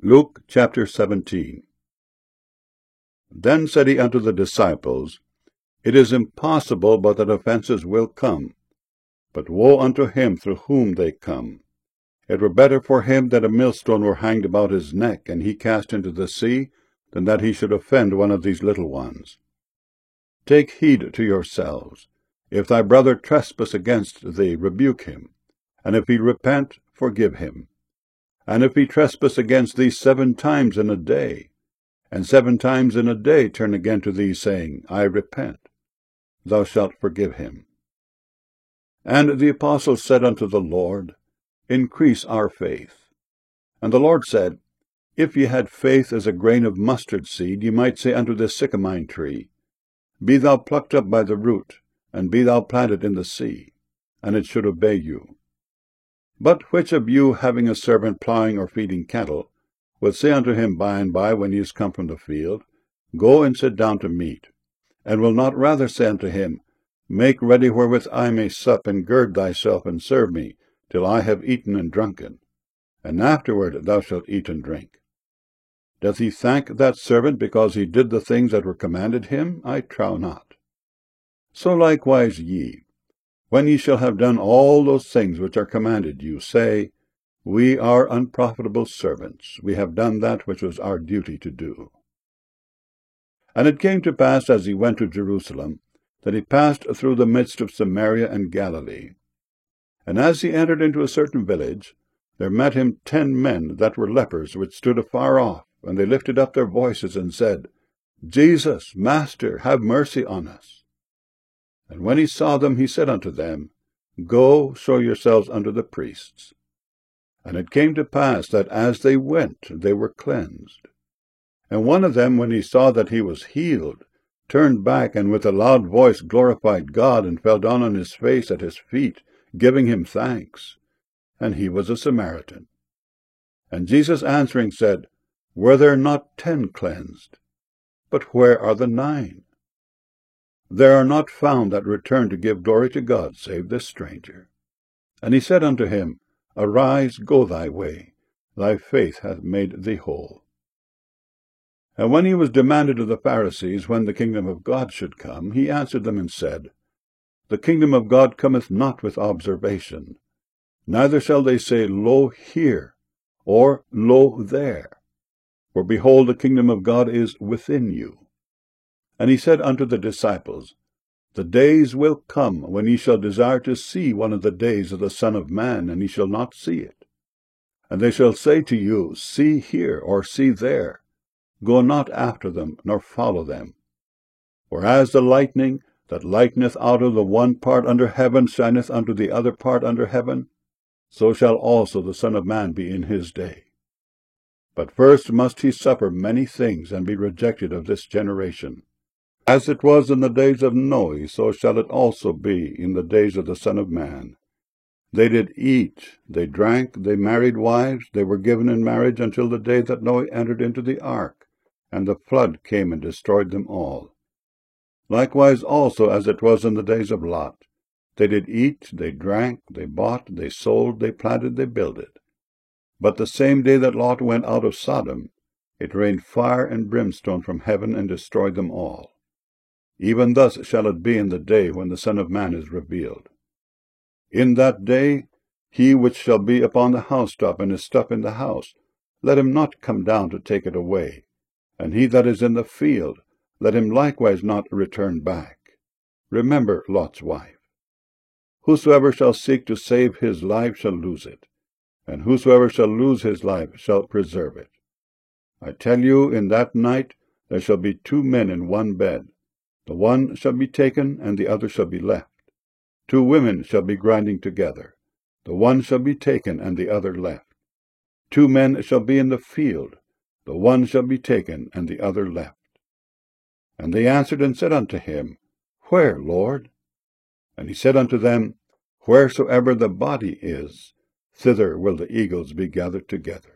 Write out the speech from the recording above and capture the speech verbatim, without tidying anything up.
Luke chapter seventeen. Then said he unto the disciples, It is impossible but that offences will come, but woe unto him through whom they come. It were better for him that a millstone were hanged about his neck, and he cast into the sea, than that he should offend one of these little ones. Take heed to yourselves. If thy brother trespass against thee, rebuke him, and if he repent, forgive him. And if he trespass against thee seven times in a day, and seven times in a day turn again to thee, saying, I repent, thou shalt forgive him. And the apostles said unto the Lord, Increase our faith. And the Lord said, If ye had faith as a grain of mustard seed, ye might say unto this sycamine tree, Be thou plucked up by the root, and be thou planted in the sea, and it should obey you. But which of you, having a servant plowing or feeding cattle, will say unto him by and by, when he is come from the field, Go and sit down to meat, and will not rather say unto him, Make ready wherewith I may sup, and gird thyself, and serve me, till I have eaten and drunken, and afterward thou shalt eat and drink? Doth he thank that servant because he did the things that were commanded him? I trow not. So likewise ye, when ye shall have done all those things which are commanded you, say, We are unprofitable servants, we have done that which was our duty to do. And it came to pass, as he went to Jerusalem, that he passed through the midst of Samaria and Galilee. And as he entered into a certain village, there met him ten men that were lepers, which stood afar off, and they lifted up their voices, and said, Jesus, Master, have mercy on us. And when he saw them, he said unto them, Go, show yourselves unto the priests. And it came to pass that as they went, they were cleansed. And one of them, when he saw that he was healed, turned back, and with a loud voice glorified God, and fell down on his face at his feet, giving him thanks. And he was a Samaritan. And Jesus answering said, Were there not ten cleansed? But where are the nine? There are not found that return to give glory to God, save this stranger. And he said unto him, Arise, go thy way, thy faith hath made thee whole. And when he was demanded of the Pharisees when the kingdom of God should come, he answered them and said, The kingdom of God cometh not with observation, neither shall they say, Lo here, or Lo there. For behold, the kingdom of God is within you. And he said unto the disciples, The days will come when ye shall desire to see one of the days of the Son of Man, and ye shall not see it. And they shall say to you, See here, or see there. Go not after them, nor follow them. For as the lightning that lighteneth out of the one part under heaven shineth unto the other part under heaven, so shall also the Son of Man be in his day. But first must he suffer many things, and be rejected of this generation. As it was in the days of Noe, so shall it also be in the days of the Son of Man. They did eat, they drank, they married wives, they were given in marriage until the day that Noe entered into the ark, and the flood came and destroyed them all. Likewise also as it was in the days of Lot. They did eat, they drank, they bought, they sold, they planted, they builded. But the same day that Lot went out of Sodom, it rained fire and brimstone from heaven and destroyed them all. Even thus shall it be in the day when the Son of Man is revealed. In that day he which shall be upon the housetop and his stuff in the house, let him not come down to take it away. And he that is in the field, let him likewise not return back. Remember Lot's wife. Whosoever shall seek to save his life shall lose it, and whosoever shall lose his life shall preserve it. I tell you, in that night there shall be two men in one bed. The one shall be taken, and the other shall be left. Two women shall be grinding together. The one shall be taken, and the other left. Two men shall be in the field. The one shall be taken, and the other left. And they answered and said unto him, Where, Lord? And he said unto them, Wheresoever the body is, thither will the eagles be gathered together.